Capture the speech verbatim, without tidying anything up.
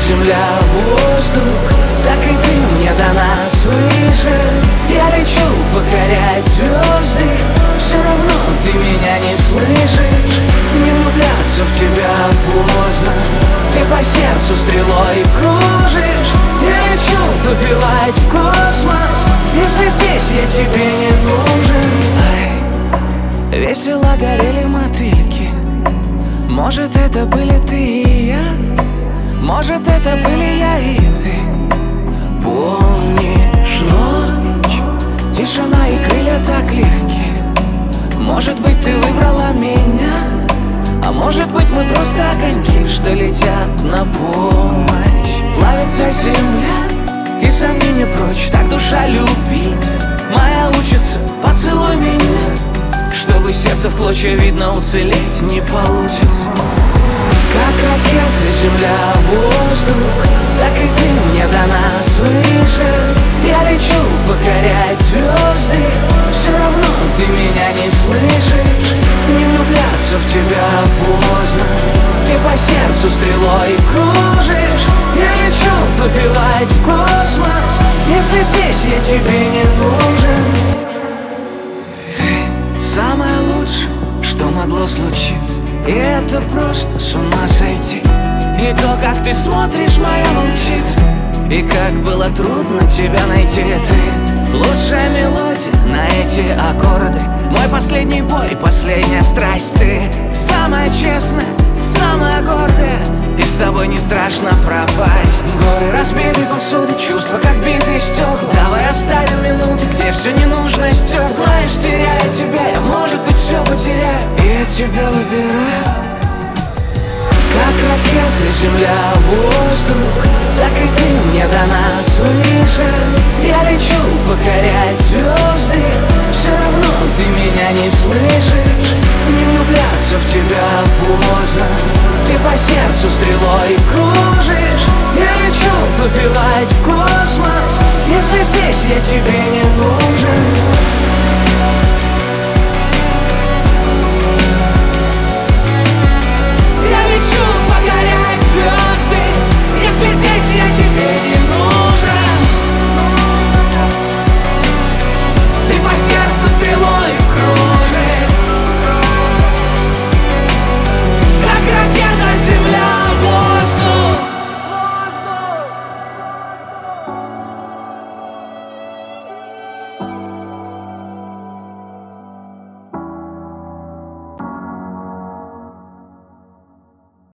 земля, воздух, так и ты мне дана свыше. Я лечу покорять звезды, все равно ты меня не слышишь. Не влюбляться в тебя поздно, ты по сердцу стрелой кружишь. Я лечу попивать в космос, если здесь я тебе не нужен. Ай, весело горели мотыльки, может, это были ты и я, может, это были я и ты. Помнишь ночь, тишина и крылья так легки. Может быть, ты выбрала меня, а может быть, мы просто огоньки, что летят на помощь. Плавится земля и сомнения прочь, так душа любит моя учится. Поцелуй меня, чтобы сердце в клочья видно, уцелеть не получится. Как ракета, земля, воздух, так и ты мне дана свыше. Я лечу покорять звезды, все равно ты меня не слышишь. Не влюбляться в тебя поздно, ты по сердцу стрелой кружишь. Я лечу попивать в космос, если здесь я тебе не нужен. Ты самое лучшее, что могло случиться, и это просто с ума сойти. И то, как ты смотришь, моя волчица, и как было трудно тебя найти. Ты лучшая мелодия на эти аккорды, мой последний бой, последняя страсть. Ты самая честная, самая гордая, и с тобой не страшно пропасть. Горы разбитой посуды, чувства как битые стекла. Давай оставим минуты, где все ненужное стёкло. Знаешь, теряя тебя, я, может быть, все потеряю, и я тебя выбираю. Как ракета, земля, воздух, так и ты мне дана свыше. Я лечу покорять звезды, все равно ты меня не слышишь. Не влюбляться в тебя поздно, ты по сердцу стрелой кружишь. Я лечу попивать в космос, если здесь я тебе не нужен.